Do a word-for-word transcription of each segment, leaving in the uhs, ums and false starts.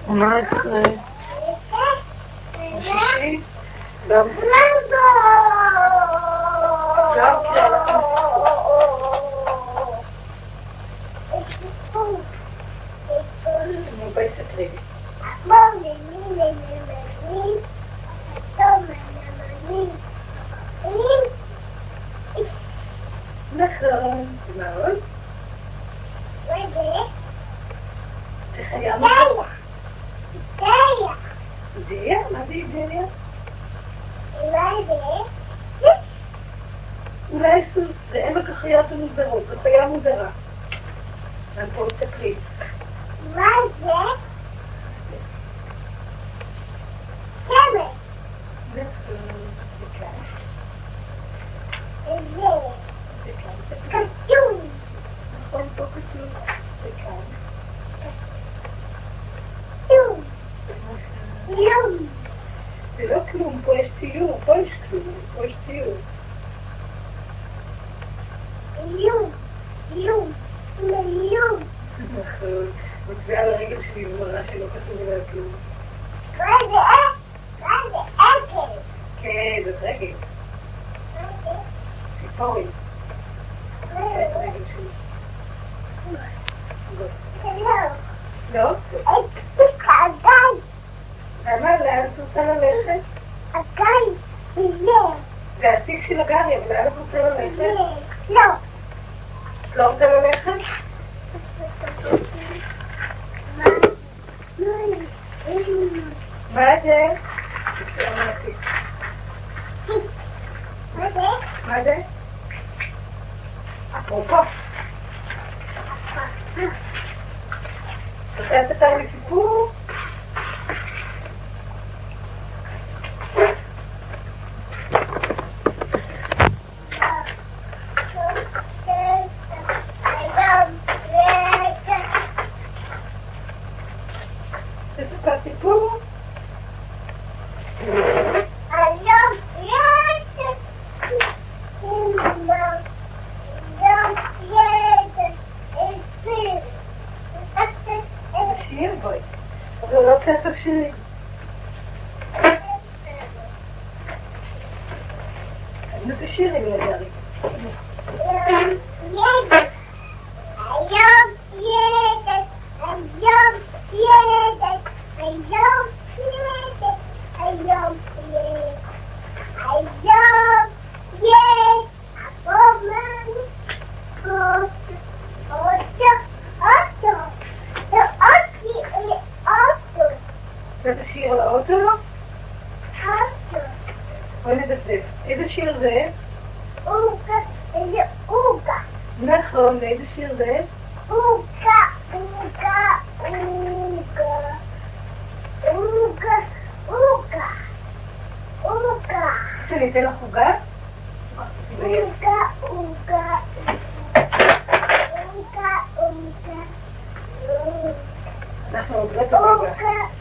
שמונה עשרה. שישי. גם סיפור. גם קריאה לכם סיפור. נו, בואי תספרי לי. נכון, מה עוד? זה חיה מזרה. אידאה? מה זה אידאה? אולי סוס, זה עמק החיות המוזרות, זו חיה מוזרה. אני פה תספרי. מה זה? סמק. נכון, זה כאן. זה. זה כאן, תספרי. כתוב. נכון, פה כתוב. זה כאן. כתוב. נכון. כלום. זה לא כלום, פה יש ציור, פה יש כלום, פה יש ציור. כלום. כלום. כלום. נכון, מצביעה על הרגל שלי ומראה שלא כתוב עליה כלום. מה זה? מה זה? עקב. כן, זאת רגל, מה זה? ציפורי. זה את הרגל שלי. זאת. שלום. לא? את הגן. למה? לאן את רוצה ללכת? הגן. זה. זה העתיק של הגרי, אבל לאן את רוצה ללכת? זה. לא. את לא רוצה ללכת? מה זה? תצא מהעתיק. מה זה? מה זה? אפרופו. רוצה לספר לי סיפור? תספר סיפור? זה שיר בואי. אבל זה לא ספר שירים. נו תשירי לי הגרי. זה שיר על האוטו? בואי נדפדף. איזה שיר זה? נכון, ואיזה שיר זה? שאני אתן לך עוגה? אנחנו עוד לא טובה.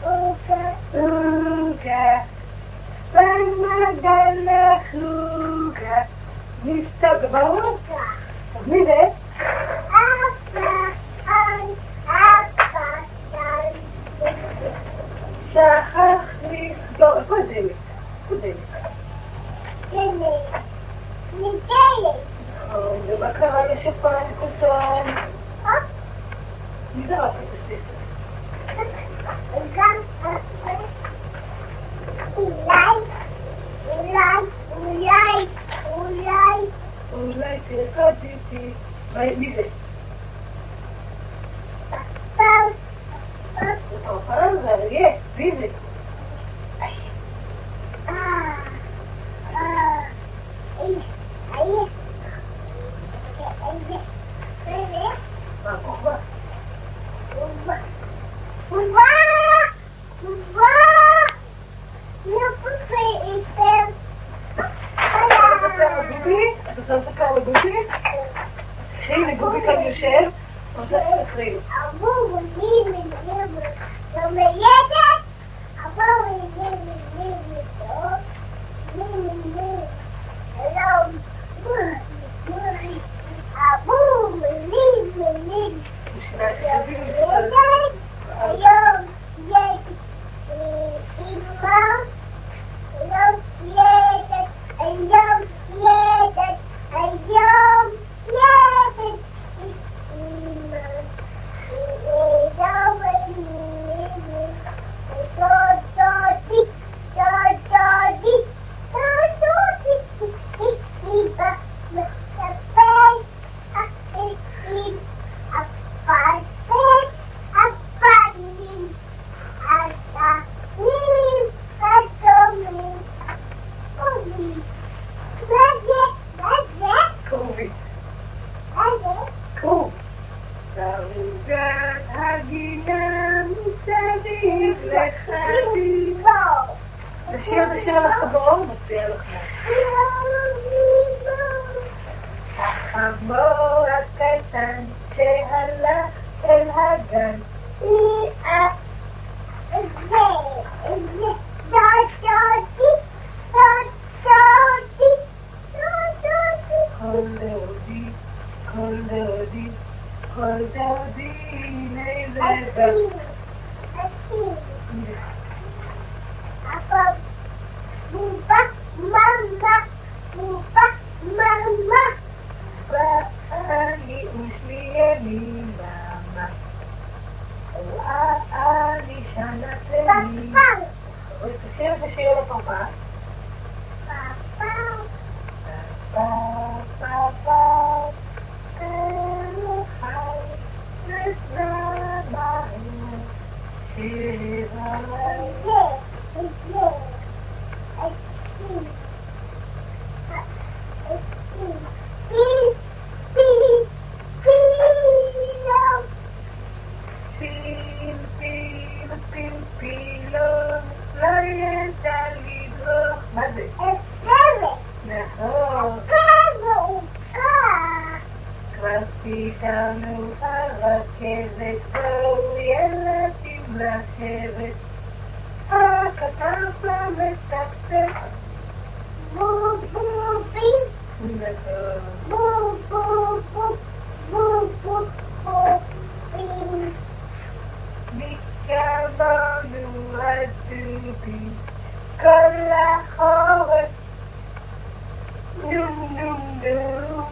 עוגה, במעגל לחוגה, מסתגרות. מי זה? שכח לסגור. איפה הדלת? איפה דלת? ומה קרה לשפן קוטון? מי זרק את הספר? אולי תרקדיתי. מי זה? פרפר זה אריה. מי זה? מה כוכבה? את רוצה לספר לגובי? תקחי לגובי כאן יושב, רוצה שתקחי לו. הוא שינה את הגובי ומספר. היום יש מצביע לך מה. החמור הקטן שהלך אל הגן. אה, זה, זה, דודודי, דודודי, דודודי. כל דודי, כל דודי, כל דודי, הנה זה בא. אסי, אסי. אבא, בובה, ממה, בובה, ממה. ואני ושלי ימימה, ואני שנת למי. פאפאו, תשאיר את השיר לפרפה. פאפאו. פאפה, פאפה, תלחי, לצלמנו, שירי. זה, זה, אסי, אסי. פיל, פיל, פילו. פיל, פיל, פיל, פילון, לא ידע לדרוך. מה זה? אסרת, נכון. כבעוקה. כבר סיכמנו הרכבת, בואו ילדים לשבת. הכתב מצפצף. בובובים, נכון. בובובוב, בובובובים. נקרבנו הדובים כל החורף. נום נום נום.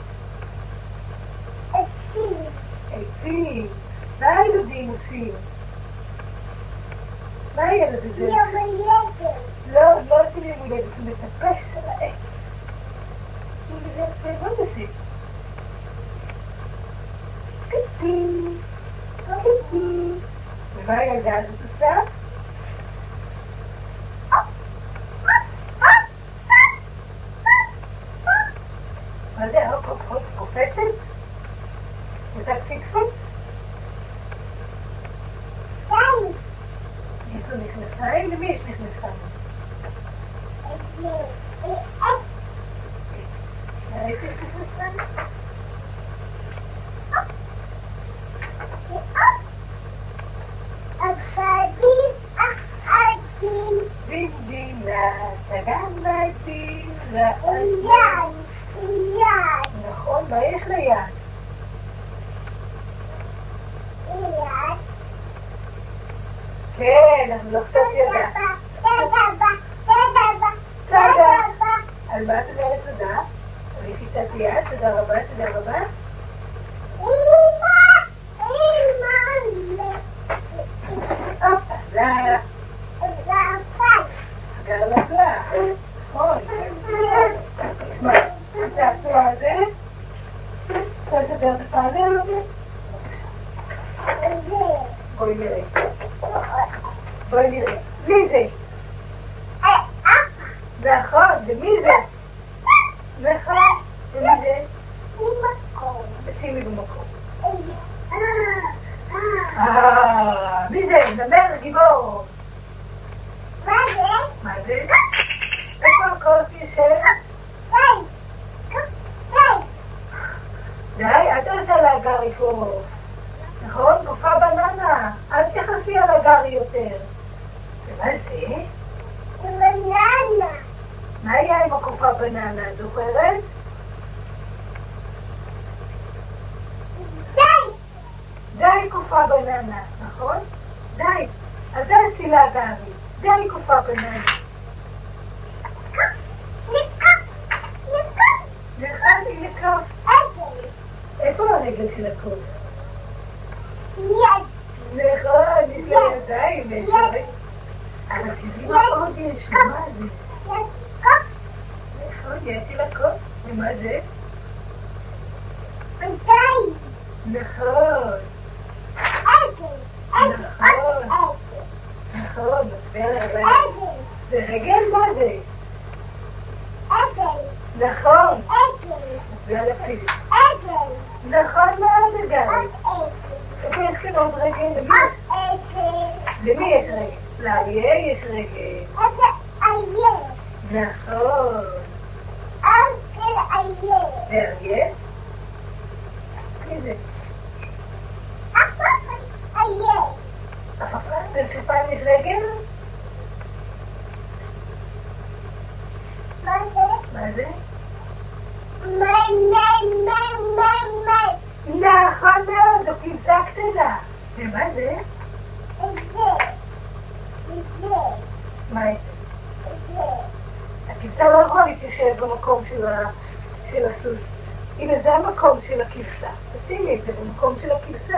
אסי, עצים. מה הילדים עושים? מה הילד הזה עושה? יום הולדת. לא, לא עושים יום הולדת, הוא מטפס על העץ. וזה עושה, מה זה עושה? קטין, קטין. ומה הילדה הזאת עושה? מה זה, הופ הופ הופ, קופצת? וזה קפיצפוץ? די. יש לו מכנסיים? למי יש מכנסיים? אסי, עץ. לעץ יש מכנסיים? אבדים, אחדים. במדינה, תגן בתים, לאדם. יד, יד, נכון, מה יש ליד? יד. כן, אבל לא קצת ידע. תדבה, תדבה, תודה. תדבה. על מה את אומרת תודה? לחיצת יד, תודה רבה, תודה רבה. אמא, אמא, הופה, לה, רפל. גר לבלה. נכון. מה, זה הצורה הזה? אתה לסדר את הפאזל? בואי נראה. בואי נראה. מי זה? נכון, ומי זה? נכון, ומי זה? שימי במקום. אה, מי זה? נמר גיבור. מה זה? מה זה? איפה הכל יושב? די, די. די, אל תעשה על הגרי פה. נכון? גופה בננה. אל תכנסי על הגרי יותר. ומה זה? בננה. מה היה עם הקופה בננה? את זוכרת? די. די קופה בננה, נכון? די. אל תעשי לה גרי. די קופה בננה. ניקה, ניקה. נכנסתי לקוף. עגל. איפה הרגל של הקוף? יד. נכון, יש לה ידיים. ויש לה רגל. אבל תראי מה עוד יש, מה זה? יד. קוף. נכון, יש לי לקוף. ומה זה? די. נכון, עגל. עגל. עגל. עגל. נכון, מצביע על הרגל. עגל. זה רגל? מה זה? עגל. נכון, עגל. מצביע על הפיל. עגל. נכון מאוד, גרי. עגל. איפה יש כאן עוד רגל? למי יש- עגל. למי יש רגל? לאריה יש רגל. עגל. עגל. נכון. אנקל אריה. ואריה? מי זה? עפעפן אריה. עפעפן? לשפן יש רגל? מה זה? מה זה? מי מי מי מי מי. נכון מאוד, זו כבשה קטנה. ומה זה? את זה. את זה. מה את זה? את זה. הכבשה לא יכולה להתיישב במקום של, ה... של הסוס. הנה, זה המקום של הכבשה. תשימי את זה במקום של הכבשה.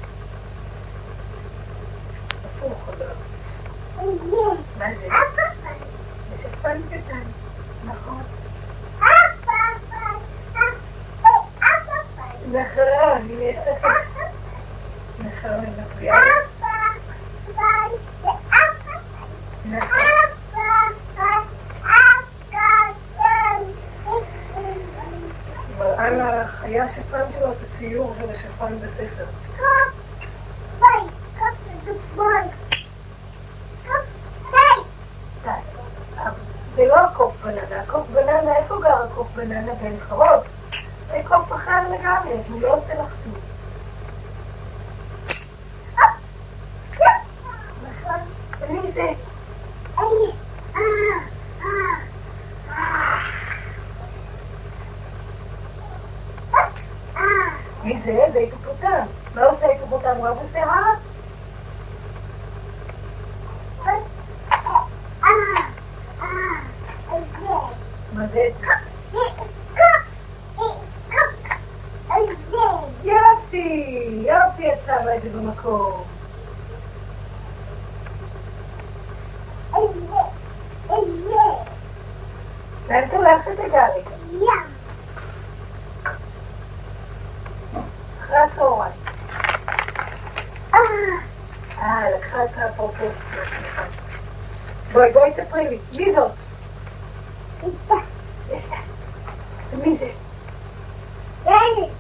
הפוך, לא. את זה. מה זה? עפעפן. זה שפן קטן. נכון. עפעפן. עפעפן. נכון, הנה יש לך. עפעפן. נכון, מצוין. עפעפן. זה עפעפן. נכון. מראה לחיה שפן שלו את הציור של השפן בספר. זה לא הקוף בננה, הקוף בננה, איפה גר הקוף בננה? בין חרוב? זה קוף אחר לגמרי, הוא לא עושה לך כלום. נכון, ומי זה? מי זה? זה היפופוטם. מה עושה היפופוטם? הוא עושה הר? מה זה את זה? יופי! יופי, את שמה את זה במקום. לאן אתה הולך את הגרי? אחרי הצהריים. אה, לקחה את הפרופורציה. בואי, בואי תספרי לי. מי זאת? ומי זה?